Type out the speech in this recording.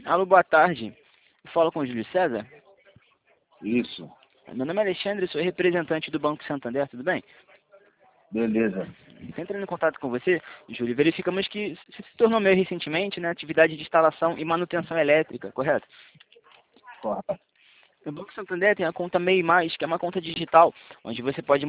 Alô, boa tarde. Eu falo com o Júlio César. Isso, Meu nome é Alexandre, sou representante do Banco Santander, tudo bem? beleza. Entrando em contato com você, Júlio, verificamos que você se tornou meu recentemente na atividade de instalação e manutenção elétrica, correto? Correto. O Banco Santander tem a conta MEI+, que é uma conta digital, onde você pode